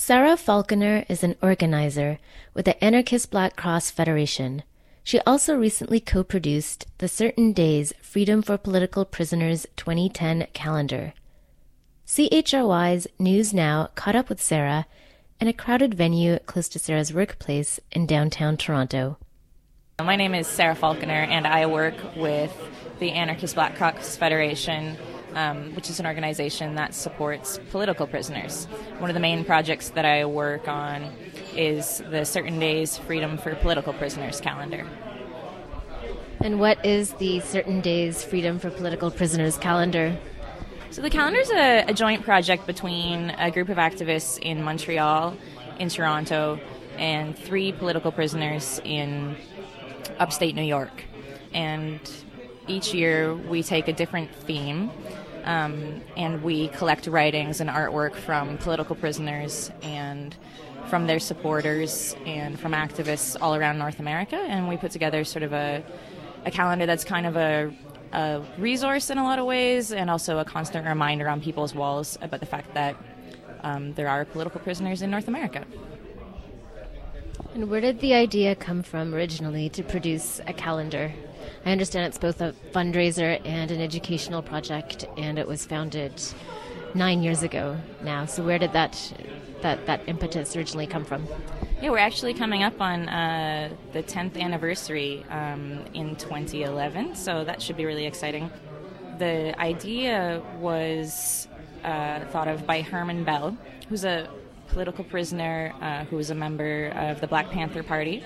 Sarah Falconer is an organizer with the Anarchist Black Cross Federation. She also recently co-produced the Certain Days Freedom for Political Prisoners 2010 calendar. CHRY's News Now caught up with Sarah in a crowded venue close to Sarah's workplace in downtown Toronto. My name is Sarah Falconer, and I work with the Anarchist Black Cross Federation, which is an organization that supports political prisoners. One of the main projects that I work on is the Certain Days Freedom for Political Prisoners calendar. And what is the Certain Days Freedom for Political Prisoners calendar? So the calendar is a joint project between a group of activists in Montreal, in Toronto, and 3 political prisoners in upstate New York. And each year we take a different theme, and we collect writings and artwork from political prisoners and from their supporters and from activists all around North America, and we put together sort of a calendar that's kind of a resource in a lot of ways, and also a constant reminder on people's walls about the fact that there are political prisoners in North America. And where did the idea come from originally to produce a calendar? I understand it's both a fundraiser and an educational project, and it was founded 9 years ago now. So where did that impetus originally come from? Yeah, we're actually coming up on the 10th anniversary in 2011, so that should be really exciting. The idea was thought of by Herman Bell, who's a political prisoner who was a member of the Black Panther Party.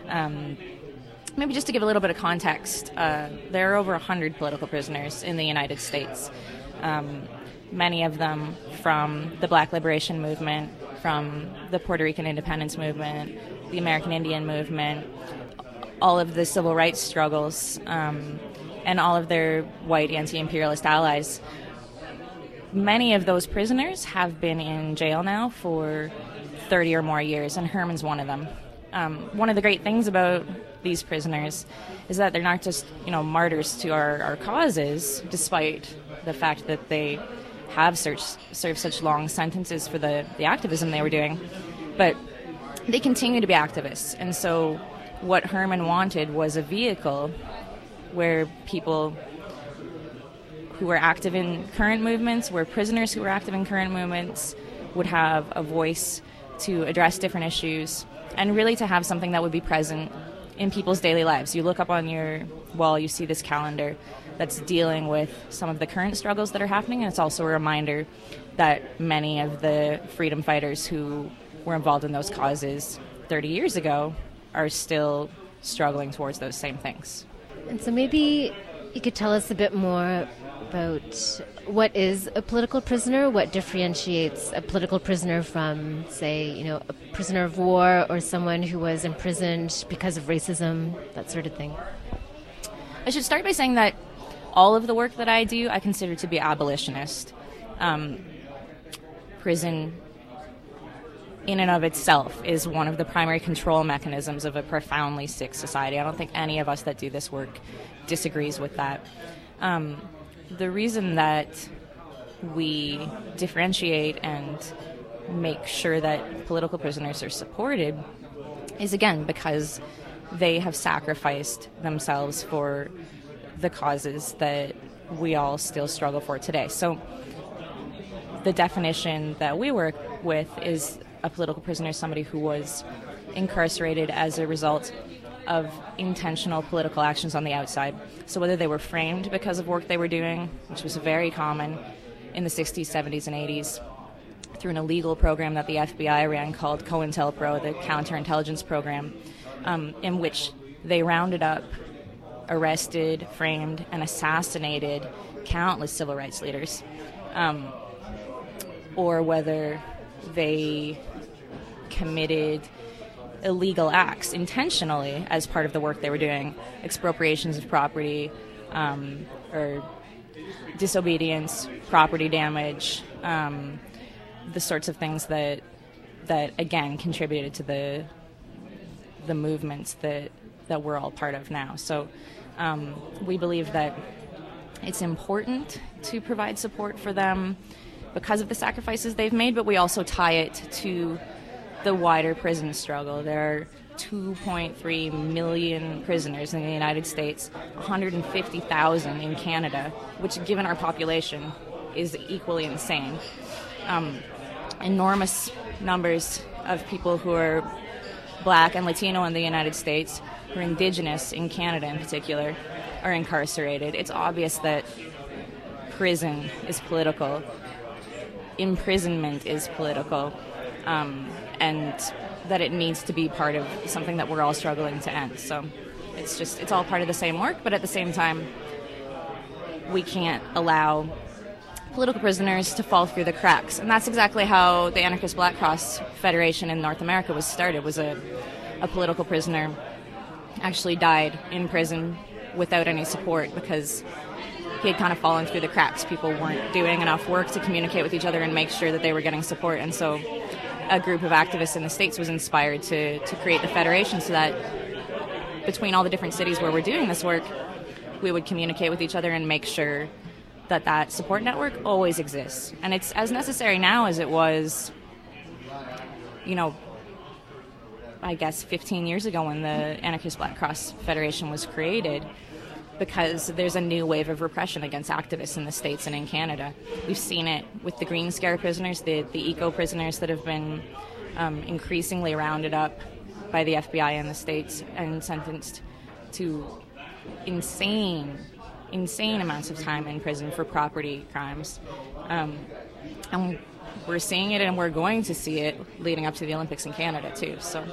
Maybe just to give a little bit of context, there are over 100 political prisoners in the United States. Many of them from the Black Liberation Movement, from the Puerto Rican Independence Movement, the American Indian Movement, all of the civil rights struggles, and all of their white anti-imperialist allies. Many of those prisoners have been in jail now for 30 or more years, and Herman's one of them. One of the great things about these prisoners is that they're not just, martyrs to our causes, despite the fact that they have served such long sentences for the activism they were doing, but they continue to be activists. And so what Herman wanted was a vehicle where people who were active in current movements, where prisoners who were active in current movements would have a voice to address different issues, and really to have something that would be present in people's daily lives. You look up on your wall, you see this calendar that's dealing with some of the current struggles that are happening, and it's also a reminder that many of the freedom fighters who were involved in those causes 30 years ago are still struggling towards those same things. And so maybe you could tell us a bit more about what is a political prisoner, what differentiates a political prisoner from, say, a prisoner of war or someone who was imprisoned because of racism, that sort of thing. I should start by saying that all of the work that I do, I consider to be abolitionist. Prison, in and of itself, is one of the primary control mechanisms of a profoundly sick society. I don't think any of us that do this work disagrees with that. The reason that we differentiate and make sure that political prisoners are supported is, again, because they have sacrificed themselves for the causes that we all still struggle for today. So the definition that we work with is a political prisoner, somebody who was incarcerated as a result of intentional political actions on the outside. So whether they were framed because of work they were doing, which was very common in the 60s, 70s, and 80s, through an illegal program that the FBI ran called COINTELPRO, the counterintelligence program, in which they rounded up, arrested, framed, and assassinated countless civil rights leaders, or whether they committed illegal acts intentionally as part of the work they were doing, expropriations of property, or disobedience, property damage, the sorts of things that again contributed to the movements that we're all part of now. So we believe that it's important to provide support for them because of the sacrifices they've made, but we also tie it to the wider prison struggle. There are 2.3 million prisoners in the United States, 150,000 in Canada, which, given our population, is equally insane. Enormous numbers of people who are Black and Latino in the United States, who are Indigenous in Canada in particular, are incarcerated. It's obvious that prison is political, imprisonment is political, and that it needs to be part of something that we're all struggling to end. So it's all part of the same work, but at the same time, we can't allow political prisoners to fall through the cracks. And that's exactly how the Anarchist Black Cross Federation in North America was started. Was a political prisoner actually died in prison without any support because he had kind of fallen through the cracks. People weren't doing enough work to communicate with each other and make sure that they were getting support. And so a group of activists in the States was inspired to create the federation so that between all the different cities where we're doing this work, we would communicate with each other and make sure that that support network always exists. And it's as necessary now as it was, I guess 15 years ago when the Anarchist Black Cross Federation was created, because there's a new wave of repression against activists in the States and in Canada. We've seen it with the Green Scare prisoners, the eco-prisoners that have been increasingly rounded up by the FBI in the States and sentenced to insane amounts of time in prison for property crimes. And we're seeing it, and we're going to see it leading up to the Olympics in Canada too. So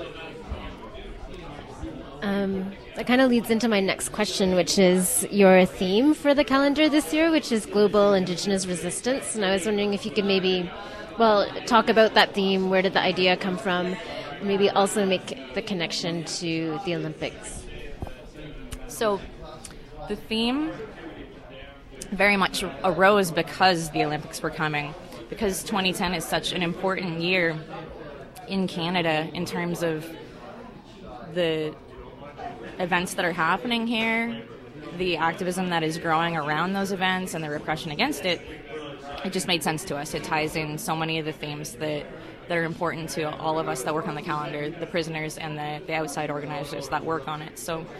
that kind of leads into my next question, which is your theme for the calendar this year, which is Global Indigenous Resistance. And I was wondering if you could maybe, talk about that theme. Where did the idea come from? Maybe also make the connection to the Olympics. So the theme very much arose because the Olympics were coming, because 2010 is such an important year in Canada in terms of the events that are happening here, the activism that is growing around those events, and the repression against it. It just made sense to us. It ties in so many of the themes that are important to all of us that work on the calendar, the prisoners and the outside organizers that work on it. So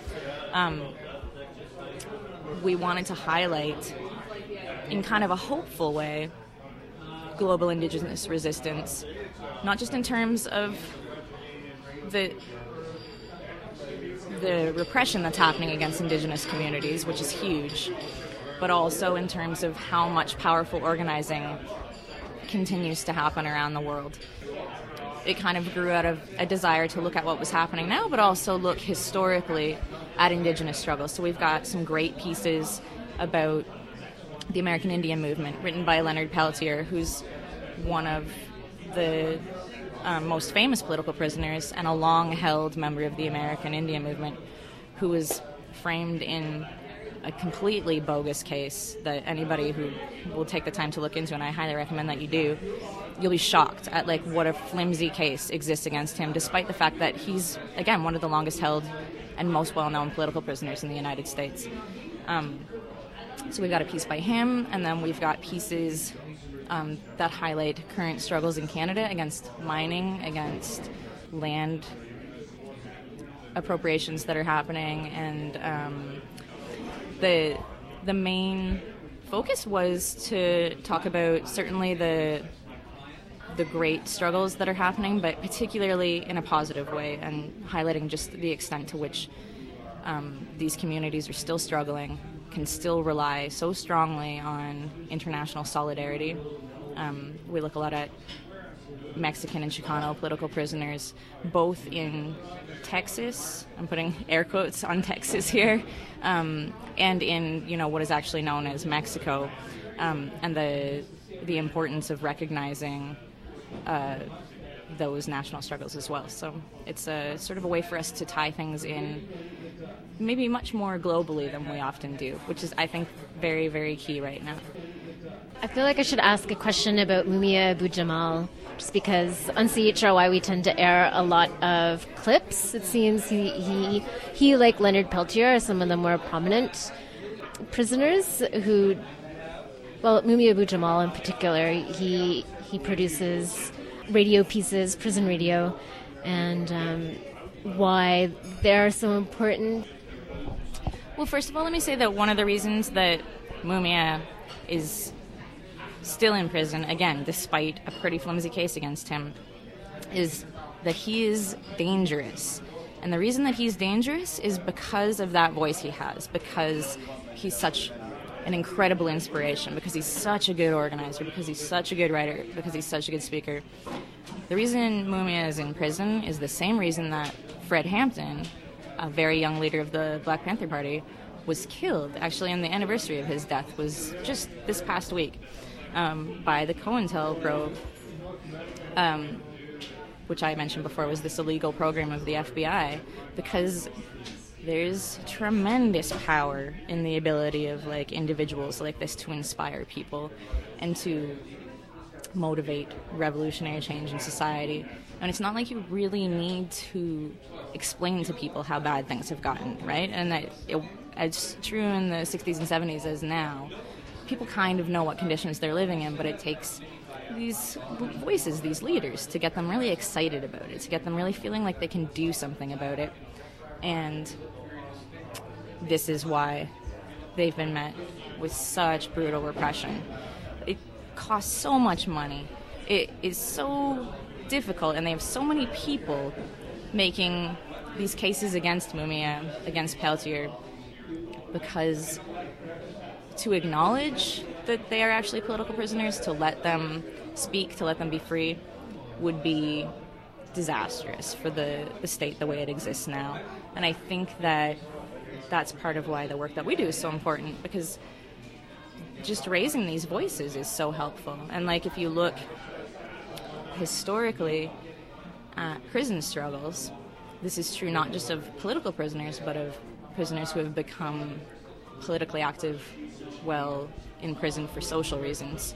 we wanted to highlight, in kind of a hopeful way, global Indigenous resistance, not just in terms of the repression that's happening against Indigenous communities, which is huge, but also in terms of how much powerful organizing continues to happen around the world. It kind of grew out of a desire to look at what was happening now, but also look historically at Indigenous struggles. So we've got some great pieces about the American Indian movement written by Leonard Peltier, who's one of the most famous political prisoners and a long-held member of the American Indian movement, who was framed in a completely bogus case that anybody who will take the time to look into, and I highly recommend that you do, you'll be shocked at what a flimsy case exists against him, despite the fact that he's, again, one of the longest-held and most well-known political prisoners in the United States. So we've got a piece by him, and then we've got pieces that highlight current struggles in Canada against mining, against land appropriations that are happening, and the main focus was to talk about certainly the great struggles that are happening, but particularly in a positive way, and highlighting just the extent to which these communities are still struggling, can still rely so strongly on international solidarity. We look a lot at Mexican and Chicano political prisoners, both in Texas, I'm putting air quotes on Texas here, and in what is actually known as Mexico, and the importance of recognizing those national struggles as well. So it's a sort of a way for us to tie things in maybe much more globally than we often do, which is, I think, very, very key right now. I feel like I should ask a question about Mumia Abu-Jamal, just because on CHRY we tend to air a lot of clips. It seems he like Leonard Peltier, are some of the more prominent prisoners who Well, Mumia Abu-Jamal in particular, he produces radio pieces, prison radio, and why they're so important. Well, first of all, let me say that one of the reasons that Mumia is still in prison, again, despite a pretty flimsy case against him, is that he is dangerous. And the reason that he's dangerous is because of that voice he has, because he's such an incredible inspiration, because he's such a good organizer, because he's such a good writer, because he's such a good speaker. The reason Mumia is in prison is the same reason that Fred Hampton, a very young leader of the Black Panther Party, was killed. Actually, and the anniversary of his death was just this past week by the COINTEL probe, which I mentioned before was this illegal program of the FBI, because there's tremendous power in the ability of like individuals like this to inspire people and to motivate revolutionary change in society. And it's not like you really need to explain to people how bad things have gotten, right? And it's true in the 60s and 70s as now. People kind of know what conditions they're living in, but it takes these voices, these leaders, to get them really excited about it, to get them really feeling like they can do something about it. And this is why they've been met with such brutal repression. It costs so much money. It is so difficult, and they have so many people making these cases against Mumia, against Peltier, because to acknowledge that they are actually political prisoners, to let them speak, to let them be free, would be disastrous for the state the way it exists now. And I think that that's part of why the work that we do is so important, because just raising these voices is so helpful. And like if you look historically at prison struggles, this is true not just of political prisoners, but of prisoners who have become politically active while in prison for social reasons.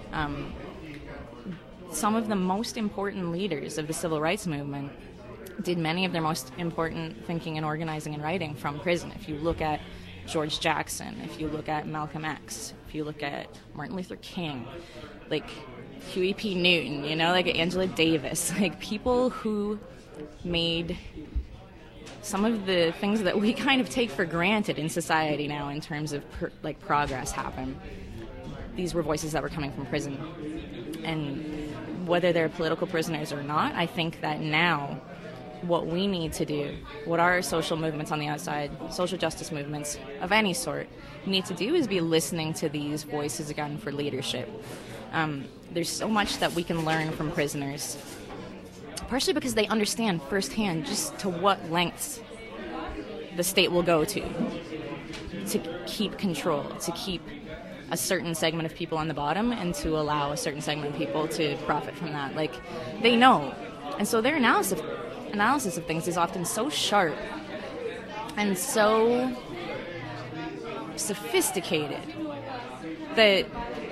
Some of the most important leaders of the civil rights movement did many of their most important thinking and organizing and writing from prison. If you look at George Jackson, if you look at Malcolm X, if you look at Martin Luther King, like Huey P. Newton, you know, like Angela Davis, like people who made some of the things that we kind of take for granted in society now in terms of progress happen. These were voices that were coming from prison. And whether they're political prisoners or not, I think that now what we need to do, what our social movements on the outside, social justice movements of any sort, need to do is be listening to these voices again for leadership. There's so much that we can learn from prisoners, partially because they understand firsthand just to what lengths the state will go to keep control, to keep a certain segment of people on the bottom and to allow a certain segment of people to profit from that. Like, they know. And so their analysis of things is often so sharp and so sophisticated that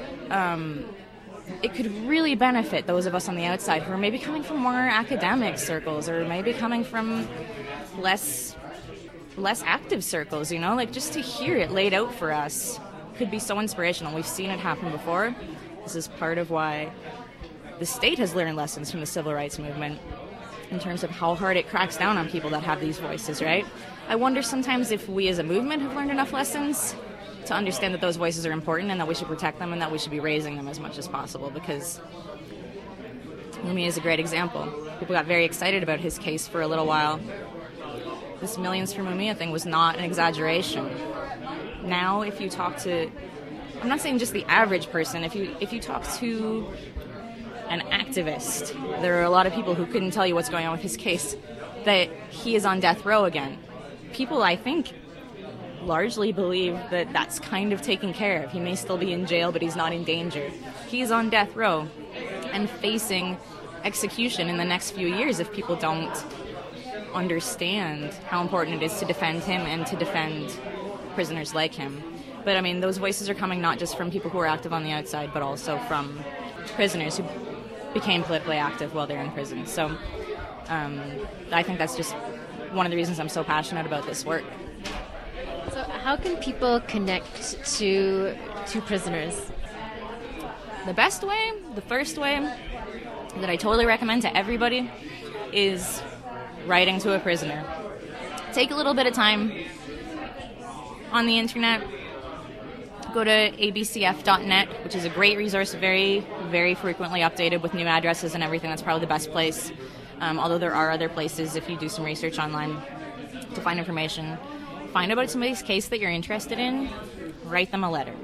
it could really benefit those of us on the outside who are maybe coming from more academic circles or maybe coming from less active circles, you know? Like, just to hear it laid out for us could be so inspirational. We've seen it happen before. This is part of why the state has learned lessons from the civil rights movement in terms of how hard it cracks down on people that have these voices, right? I wonder sometimes if we as a movement have learned enough lessons to understand that those voices are important and that we should protect them and that we should be raising them as much as possible, because Mumia is a great example. People got very excited about his case for a little while. This Millions for Mumia thing was not an exaggeration. Now, if you talk to, I'm not saying just the average person, if you talk to an activist, there are a lot of people who couldn't tell you what's going on with his case, that he is on death row again. People, I think, largely believe that that's kind of taken care of. He may still be in jail, but he's not in danger. He's on death row and facing execution in the next few years if people don't understand how important it is to defend him and to defend prisoners like him. But I mean, those voices are coming not just from people who are active on the outside, but also from prisoners who became politically active while they're in prison. So I think that's just one of the reasons I'm so passionate about this work. So how can people connect to prisoners? The best way, the first way that I totally recommend to everybody is writing to a prisoner. Take a little bit of time on the internet. Go to abcf.net, which is a great resource, very, very frequently updated with new addresses and everything. That's probably the best place, although there are other places if you do some research online to find information. Find out about somebody's case that you're interested in, write them a letter.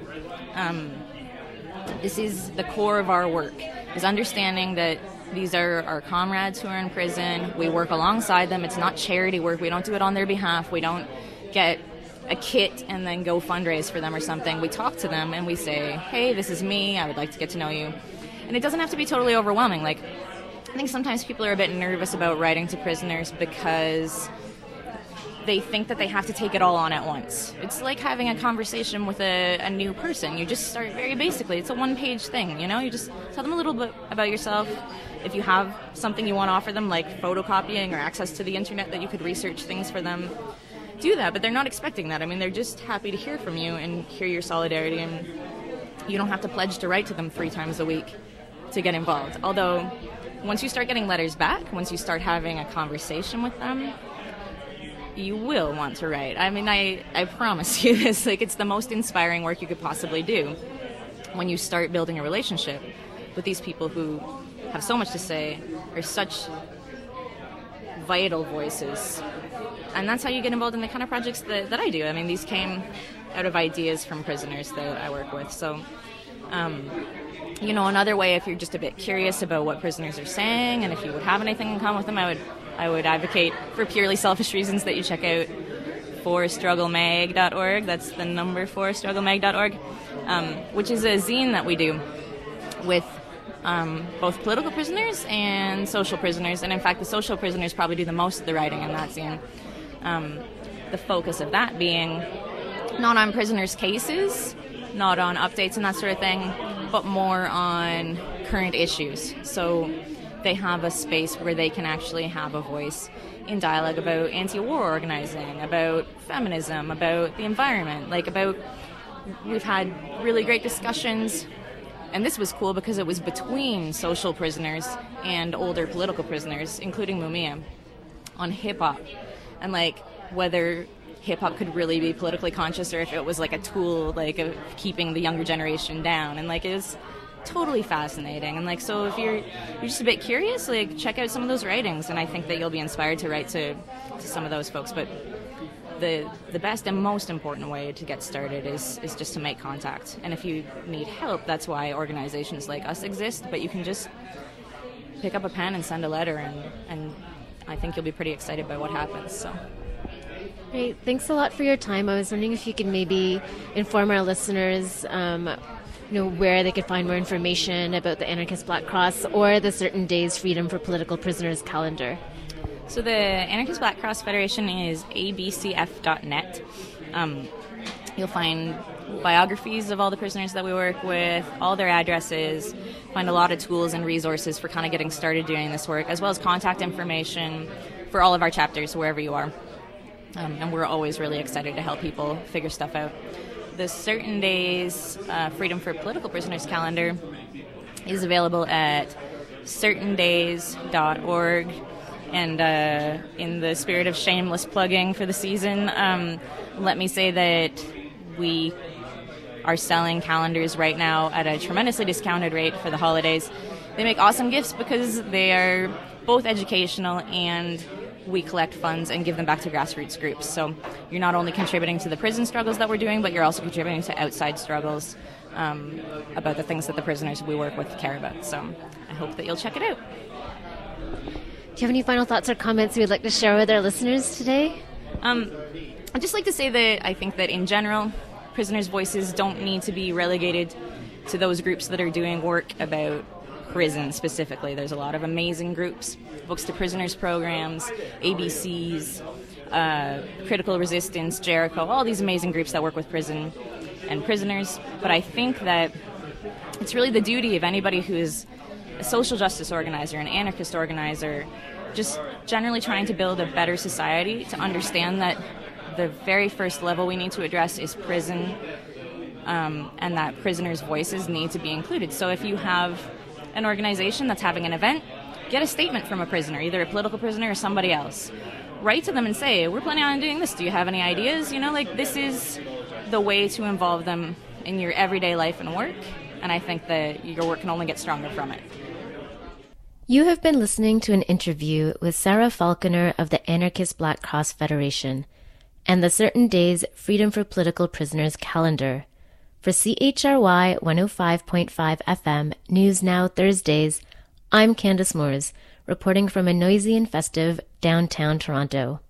This is the core of our work, is understanding that these are our comrades who are in prison. We work alongside them. It's not charity work. We don't do it on their behalf. We don't get a kit and then go fundraise for them or something. We talk to them and we say, hey, this is me. I would like to get to know you. And it doesn't have to be totally overwhelming. Like, I think sometimes people are a bit nervous about writing to prisoners because they think that they have to take it all on at once. It's like having a conversation with a new person. You just start very basically. It's a one-page thing, you know? You just tell them a little bit about yourself. If you have something you want to offer them, like photocopying or access to the internet that you could research things for them, do that. But they're not expecting that. I mean, they're just happy to hear from you and hear your solidarity, and you don't have to pledge to write to them 3 times a week to get involved. Although, once you start getting letters back, once you start having a conversation with them, you will want to write. I mean, I promise you this. Like, it's the most inspiring work you could possibly do when you start building a relationship with these people who have so much to say, are such vital voices. And that's how you get involved in the kind of projects that I do. I mean, these came out of ideas from prisoners that I work with. So, you know, another way, if you're just a bit curious about what prisoners are saying and if you would have anything in common with them, I would advocate, for purely selfish reasons, that you check out forstrugglemag.org. That's the number 4strugglemag.org, which is a zine that we do with both political prisoners and social prisoners. And in fact, the social prisoners probably do the most of the writing in that zine. The focus of that being not on prisoners' cases, not on updates and that sort of thing, but more on current issues. So they have a space where they can actually have a voice in dialogue about anti-war organizing, about feminism, about the environment, we've had really great discussions. And this was cool because it was between social prisoners and older political prisoners, including Mumia, on hip-hop. And, whether hip-hop could really be politically conscious or if it was, a tool, of keeping the younger generation down. And, it was totally fascinating. And, so if you're just a bit curious, check out some of those writings. And I think that you'll be inspired to write to some of those folks. But the best and most important way to get started is just to make contact. And if you need help, that's why organizations like us exist. But you can just pick up a pen and send a letter, and I think you'll be pretty excited by what happens. So. Great. Thanks a lot for your time. I was wondering if you could maybe inform our listeners where they could find more information about the Anarchist Black Cross or the Certain Days Freedom for Political Prisoners calendar. So the Anarchist Black Cross Federation is abcf.net. You'll find biographies of all the prisoners that we work with, all their addresses, find a lot of tools and resources for kind of getting started doing this work, as well as contact information for all of our chapters, wherever you are. And we're always really excited to help people figure stuff out. The Certain Days Freedom for Political Prisoners calendar is available at certaindays.org. And in the spirit of shameless plugging for the season, let me say that we are selling calendars right now at a tremendously discounted rate for the holidays. They make awesome gifts because they are both educational and we collect funds and give them back to grassroots groups. So you're not only contributing to the prison struggles that we're doing, but you're also contributing to outside struggles about the things that the prisoners we work with care about. So I hope that you'll check it out. Do you have any final thoughts or comments you would like to share with our listeners today? I'd just like to say that I think that in general, prisoners' voices don't need to be relegated to those groups that are doing work about prison specifically. There's a lot of amazing groups, Books to Prisoners programs, ABCs, Critical Resistance, Jericho, all these amazing groups that work with prison and prisoners. But I think that it's really the duty of anybody who is a social justice organizer, an anarchist organizer, just generally trying to build a better society, to understand that the very first level we need to address is prison. and that prisoners' voices need to be included. So if you have an organization that's having an event, get a statement from a prisoner, either a political prisoner or somebody else. Write to them and say, we're planning on doing this. Do you have any ideas? This is the way to involve them in your everyday life and work. And I think that your work can only get stronger from it. You have been listening to an interview with Sarah Falconer of the Anarchist Black Cross Federation and the Certain Days Freedom for Political Prisoners calendar. For CHRY 105.5 FM News Now Thursdays, I'm Candace Moores, reporting from a noisy and festive downtown Toronto.